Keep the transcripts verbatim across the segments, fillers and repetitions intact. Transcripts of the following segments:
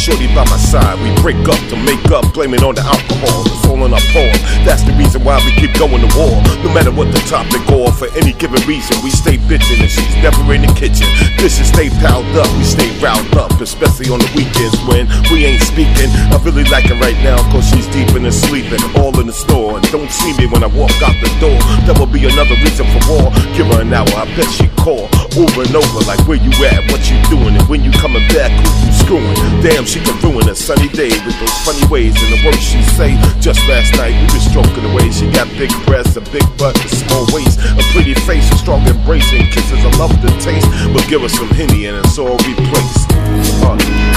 shorty by my side. We break up to make up, blaming on the alcohol. It's all in our poem. That's the reason why we keep going to war. No matter what the topic or for any given reason, we stay bitching and she's never in the kitchen. Dishes stay piled up, we stay riled up, especially on the weekends when we ain't speaking. I really like her right now cause she's deep in the sleeping, all in the store, and don't see me when I walk out the door. That will be another reason for war. Give her an hour, I bet she call over and over like where you at, what you doing, and when you coming back, who you screwing. Damn, she can ruin a sunny day with those funny ways and the words she say. Just last night we were stroking away. She got big breasts, a big butt, a small waist, a pretty face, a strong embrace, and kisses I love the taste. But give her some Henny and it's all replaced. Uh.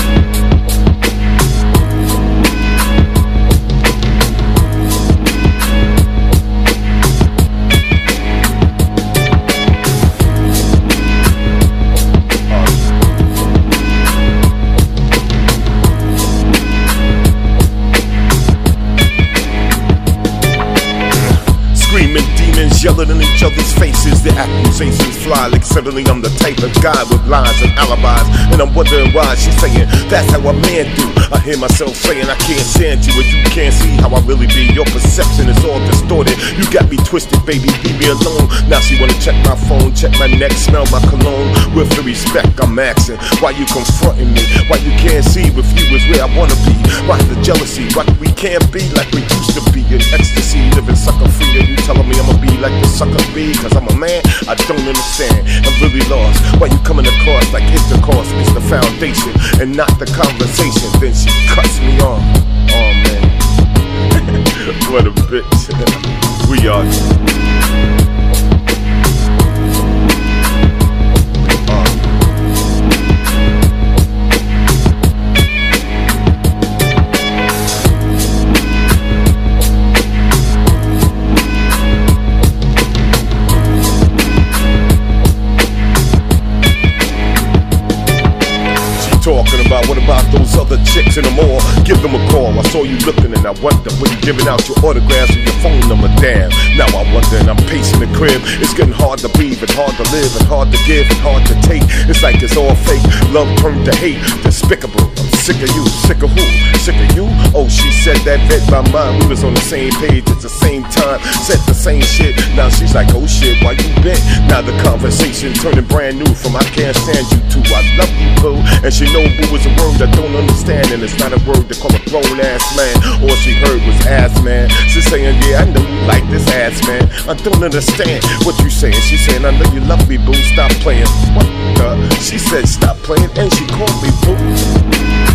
Screaming demons, yelling in each other's faces. The accusations fly like suddenly I'm the type of guy with lies and alibis. And I'm wondering why she's saying that's how a man do. I hear myself saying I can't stand you, and you can't see how I really be. Your perception is all distorted. You got me twisted, baby, leave me alone. Now she wanna check my phone, check my neck, smell my cologne. With the respect I'm asking, why you confronting me? Why you can't see if you was where I wanna be? Why the jealousy? Why we can't be like we used to be? In ecstasy, living sucker free, and you telling me I'ma be like the sucker be? Cause I'm a man, I don't understand. I'm really lost. Why you coming across like intercourse is the foundation and not the conversation? Then she cuts me off. Oh man, what a bitch. We are. Talking about what about those other chicks and them all? Give them a call. I saw you looking and I wonder when you giving out your autographs and your phone number. Damn, now I wonder and I'm pacing the crib. It's getting hard to breathe and hard to live and hard to give and hard to take. It's like it's all fake. Love turned to hate. Despicable. I'm sick of you. Sick of who? Sick of you? Oh, she said that read my mind. We was on the same page at the same time. Said the same shit. Now she's like, oh shit, why you been? Now the conversation turning brand new from I can't stand you to I love you, boo. And she know boo is a word I don't understand, and it's not a word to call a grown ass man. All she heard was ass man. She's saying, yeah, I know you like this ass man. I don't understand what you saying. She saying, I know you love me, boo. Stop playing. What the? She said, stop playing, and she called me boo.